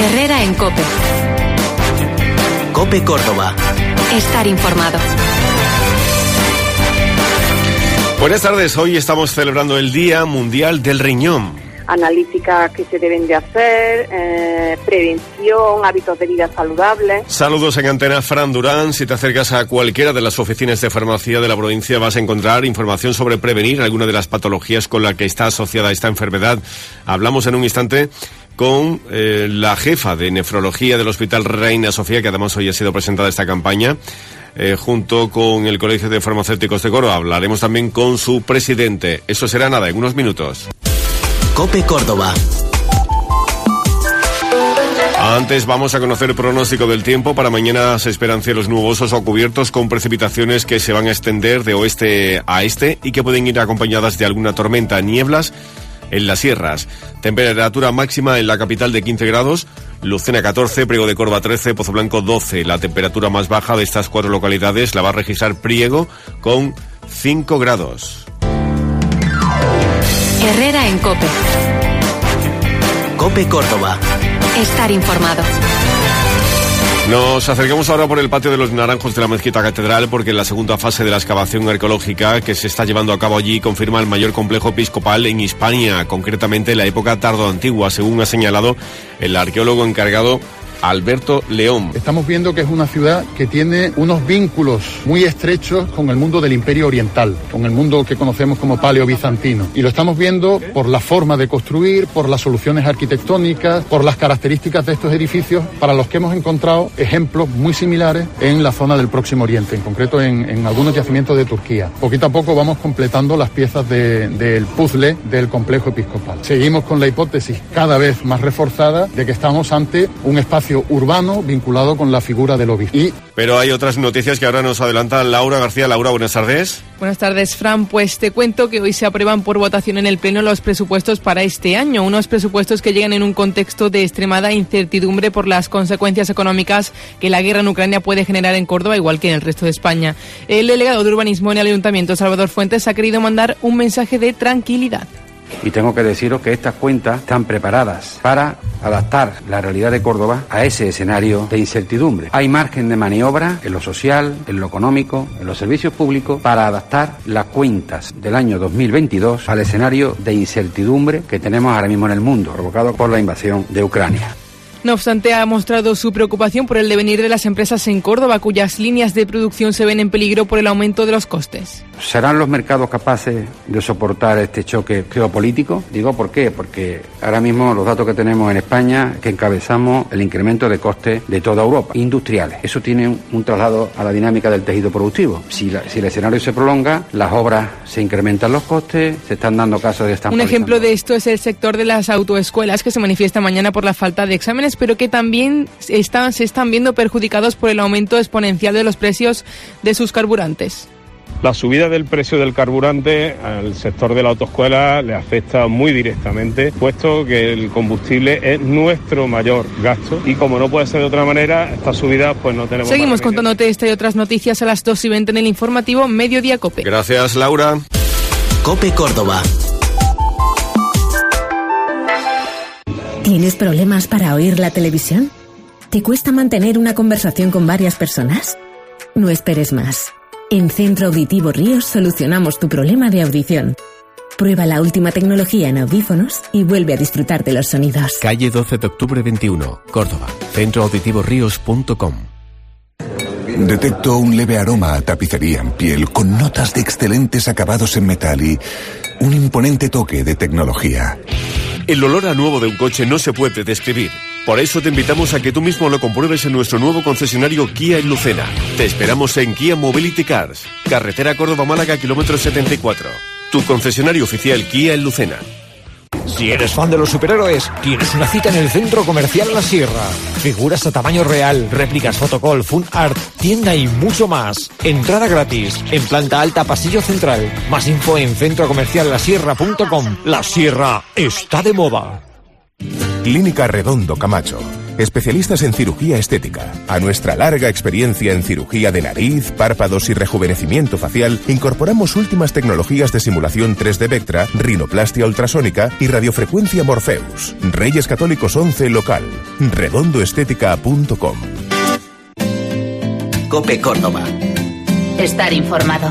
Herrera en COPE. COPE Córdoba. Estar informado. Buenas tardes, hoy estamos celebrando el Día Mundial del Riñón. Analíticas que se deben de hacer, prevención, hábitos de vida saludables. Saludos en Antena, Fran Durán. Si te acercas a cualquiera de las oficinas de farmacia de la provincia vas a encontrar información sobre prevenir alguna de las patologías con la que está asociada esta enfermedad. Hablamos en un instante con la jefa de nefrología del Hospital Reina Sofía, que además hoy ha sido presentada esta campaña, junto con el Colegio de Farmacéuticos de Córdoba. Hablaremos también con su presidente. Eso será nada, en unos minutos. COPE Córdoba. Antes vamos a conocer el pronóstico del tiempo. Para mañana se esperan cielos nubosos o cubiertos con precipitaciones que se van a extender de oeste a este y que pueden ir acompañadas de alguna tormenta, nieblas en las sierras. Temperatura máxima en la capital de 15 grados, Lucena 14, Priego de Córdoba 13, Pozo Blanco 12. La temperatura más baja de estas 4 localidades la va a registrar Priego con 5 grados. Herrera en COPE. COPE Córdoba. Estar informado. Nos acercamos ahora por el patio de los Naranjos de la Mezquita Catedral porque la segunda fase de la excavación arqueológica que se está llevando a cabo allí confirma el mayor complejo episcopal en Hispania, concretamente en la época tardoantigua, según ha señalado el arqueólogo encargado Alberto León. Estamos viendo que es una ciudad que tiene unos vínculos muy estrechos con el mundo del Imperio Oriental, con el mundo que conocemos como paleo-bizantino. Y lo estamos viendo por la forma de construir, por las soluciones arquitectónicas, por las características de estos edificios, para los que hemos encontrado ejemplos muy similares en la zona del Próximo Oriente, en concreto en algunos yacimientos de Turquía. Poquito a poco vamos completando las piezas del puzzle del complejo episcopal. Seguimos con la hipótesis cada vez más reforzada de que estamos ante un espacio urbano vinculado con la figura del obispo. Pero hay otras noticias que ahora nos adelanta Laura García. Laura, buenas tardes. Buenas tardes, Fran. Pues te cuento que hoy se aprueban por votación en el Pleno los presupuestos para este año. Unos presupuestos que llegan en un contexto de extremada incertidumbre por las consecuencias económicas que la guerra en Ucrania puede generar en Córdoba, igual que en el resto de España. El delegado de urbanismo en el Ayuntamiento, Salvador Fuentes, ha querido mandar un mensaje de tranquilidad. Y tengo que deciros que estas cuentas están preparadas para adaptar la realidad de Córdoba a ese escenario de incertidumbre. Hay margen de maniobra en lo social, en lo económico, en los servicios públicos para adaptar las cuentas del año 2022 al escenario de incertidumbre que tenemos ahora mismo en el mundo, provocado por la invasión de Ucrania. No obstante, ha mostrado su preocupación por el devenir de las empresas en Córdoba, cuyas líneas de producción se ven en peligro por el aumento de los costes. ¿Serán los mercados capaces de soportar este choque geopolítico? Digo, ¿por qué? Porque ahora mismo los datos que tenemos en España, que encabezamos el incremento de costes de toda Europa, industriales. Eso tiene un traslado a la dinámica del tejido productivo. Si el escenario se prolonga, las obras se incrementan los costes, se están dando casos de estampamiento. Un ejemplo de esto es el sector de las autoescuelas, que se manifiesta mañana por la falta de exámenes, pero que también se están viendo perjudicados por el aumento exponencial de los precios de sus carburantes. La subida del precio del carburante al sector de la autoescuela le afecta muy directamente, puesto que el combustible es nuestro mayor gasto y como no puede ser de otra manera, esta subida pues no tenemos. Seguimos contándote esta y otras noticias a las 2:20 en el informativo Mediodía COPE. Gracias, Laura. COPE Córdoba. ¿Tienes problemas para oír la televisión? ¿Te cuesta mantener una conversación con varias personas? No esperes más. En Centro Auditivo Ríos solucionamos tu problema de audición. Prueba la última tecnología en audífonos y vuelve a disfrutar de los sonidos. Calle 12 de octubre 21, Córdoba. centroauditivoríos.com. Detecto un leve aroma a tapicería en piel con notas de excelentes acabados en metal y un imponente toque de tecnología. El olor a nuevo de un coche no se puede describir. Por eso te invitamos a que tú mismo lo compruebes en nuestro nuevo concesionario Kia en Lucena. Te esperamos en Kia Mobility Cars, carretera Córdoba-Málaga, kilómetro 74. Tu concesionario oficial Kia en Lucena. Si eres fan de los superhéroes, tienes una cita en el Centro Comercial La Sierra. Figuras a tamaño real, réplicas fotocall, fun art, tienda y mucho más. Entrada gratis, en planta alta, pasillo central. Más info en centrocomerciallasierra.com. La Sierra está de moda. Clínica Redondo Camacho. especialistas en cirugía estética. A nuestra larga experiencia en cirugía de nariz, párpados y rejuvenecimiento facial, incorporamos últimas tecnologías de simulación 3D Vectra, rinoplastia ultrasónica y radiofrecuencia Morpheus. Reyes Católicos 11 local. redondoestética.com. COPE Córdoba. Estar informado.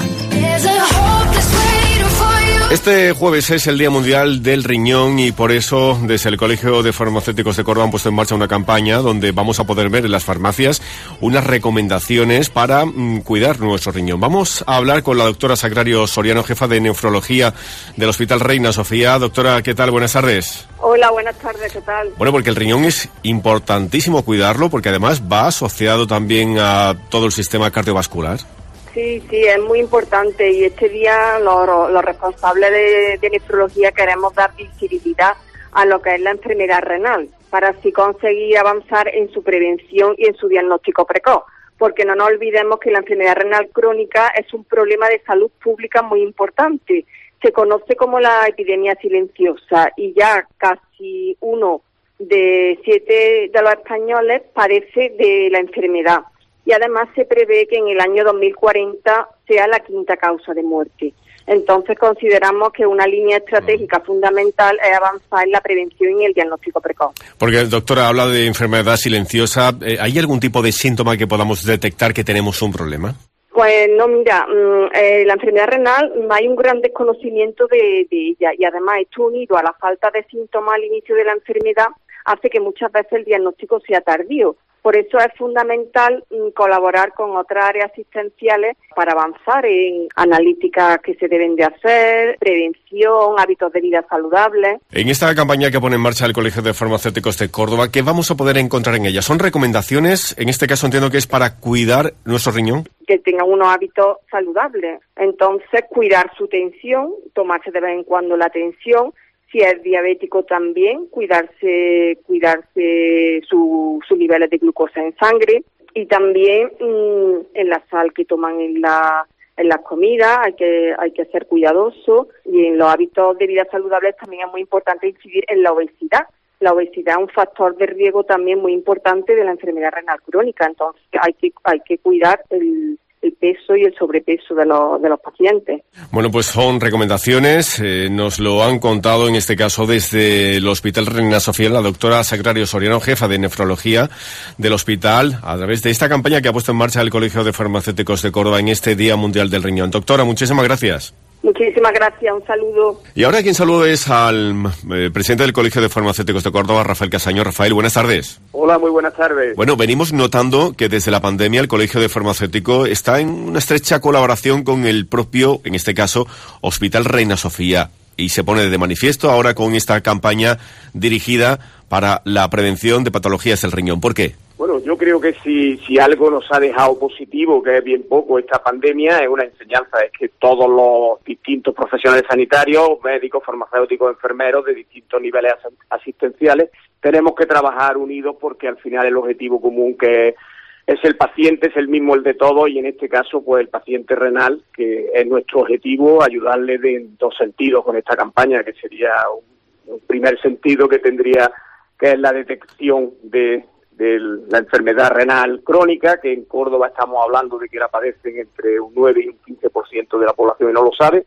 Este jueves es el Día Mundial del Riñón y por eso desde el Colegio de Farmacéuticos de Córdoba han puesto en marcha una campaña donde vamos a poder ver en las farmacias unas recomendaciones para cuidar nuestro riñón. Vamos a hablar con la doctora Sagrario Soriano, jefa de nefrología del Hospital Reina Sofía. Doctora, ¿qué tal? Buenas tardes. Hola, buenas tardes, ¿qué tal? Bueno, porque el riñón es importantísimo cuidarlo porque además va asociado también a todo el sistema cardiovascular. Sí, es muy importante y este día los responsables de nefrología queremos dar visibilidad a lo que es la enfermedad renal para así conseguir avanzar en su prevención y en su diagnóstico precoz, porque no nos olvidemos que la enfermedad renal crónica es un problema de salud pública muy importante. Se conoce como la epidemia silenciosa y ya casi 1 de 7 de los españoles padece de la enfermedad. Y además se prevé que en el año 2040 sea la 5ª causa de muerte. Entonces consideramos que una línea estratégica fundamental es avanzar en la prevención y el diagnóstico precoz. Porque el doctor habla de enfermedad silenciosa. ¿Hay algún tipo de síntoma que podamos detectar que tenemos un problema? Pues no, mira, la enfermedad renal hay un gran desconocimiento de ella y además esto unido a la falta de síntomas al inicio de la enfermedad hace que muchas veces el diagnóstico sea tardío. Por eso es fundamental colaborar con otras áreas asistenciales para avanzar en analíticas que se deben de hacer, prevención, hábitos de vida saludables. En esta campaña que pone en marcha el Colegio de Farmacéuticos de Córdoba, ¿qué vamos a poder encontrar en ella? ¿Son recomendaciones? En este caso entiendo que es para cuidar nuestro riñón. Que tengan unos hábitos saludables. Entonces, cuidar su tensión, tomarse de vez en cuando la tensión. Si es diabético también, cuidarse sus niveles de glucosa en sangre y también en la sal que toman en las comidas hay que ser cuidadoso y en los hábitos de vida saludables también es muy importante incidir en la obesidad. La obesidad es un factor de riesgo también muy importante de la enfermedad renal crónica, entonces hay que cuidar el peso y el sobrepeso de los pacientes. Bueno, pues son recomendaciones, nos lo han contado en este caso desde el Hospital Reina Sofía la doctora Sagrario Soriano, jefa de nefrología del hospital, a través de esta campaña que ha puesto en marcha el Colegio de Farmacéuticos de Córdoba en este Día Mundial del Riñón. Doctora, muchísimas gracias. Muchísimas gracias, un saludo. Y ahora quien saludo es al presidente del Colegio de Farmacéuticos de Córdoba, Rafael Casaño. Rafael, buenas tardes. Hola, muy buenas tardes. Bueno, venimos notando que desde la pandemia el Colegio de Farmacéuticos está en una estrecha colaboración con el propio, en este caso, Hospital Reina Sofía. Y se pone de manifiesto ahora con esta campaña dirigida para la prevención de patologías del riñón. ¿Por qué? Bueno, yo creo que si algo nos ha dejado positivo, que es bien poco esta pandemia, es una enseñanza, es que todos los distintos profesionales sanitarios, médicos, farmacéuticos, enfermeros, de distintos niveles asistenciales, tenemos que trabajar unidos porque al final el objetivo común que es el paciente, es el mismo el de todos y en este caso pues el paciente renal, que es nuestro objetivo, ayudarle en 2 sentidos con esta campaña, que sería un primer sentido que tendría, que es la detección de la enfermedad renal crónica, que en Córdoba estamos hablando de que la padecen entre un 9 y un 15% de la población y no lo sabe,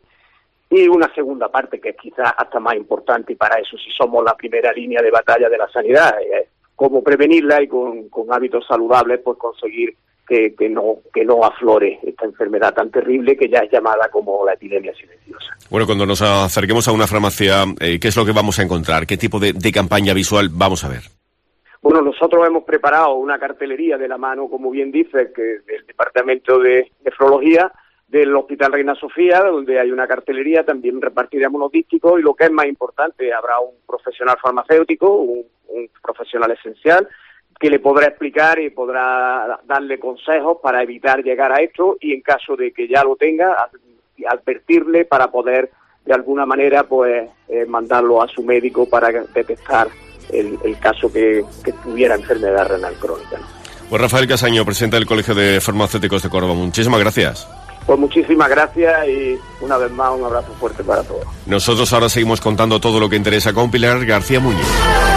y una segunda parte que es quizás hasta más importante, y para eso sí somos la primera línea de batalla de la sanidad, es cómo prevenirla y con hábitos saludables pues conseguir que no aflore esta enfermedad tan terrible que ya es llamada como la epidemia silenciosa. Bueno, cuando nos acerquemos a una farmacia, ¿qué es lo que vamos a encontrar? ¿Qué tipo de campaña visual vamos a ver? Bueno, nosotros hemos preparado una cartelería de la mano, como bien dices, que del Departamento de Nefrología del Hospital Reina Sofía, donde hay una cartelería, también repartiremos unos dísticos y lo que es más importante, habrá un profesional farmacéutico, un profesional esencial, que le podrá explicar y podrá darle consejos para evitar llegar a esto y en caso de que ya lo tenga, advertirle para poder de alguna manera pues mandarlo a su médico para detectar el caso que tuviera enfermedad renal crónica, ¿no? Pues Rafael Casaño, presidente del Colegio de Farmacéuticos de Córdoba, muchísimas gracias. Pues muchísimas gracias y una vez más un abrazo fuerte para todos. Nosotros ahora seguimos contando todo lo que interesa con Pilar García Muñoz.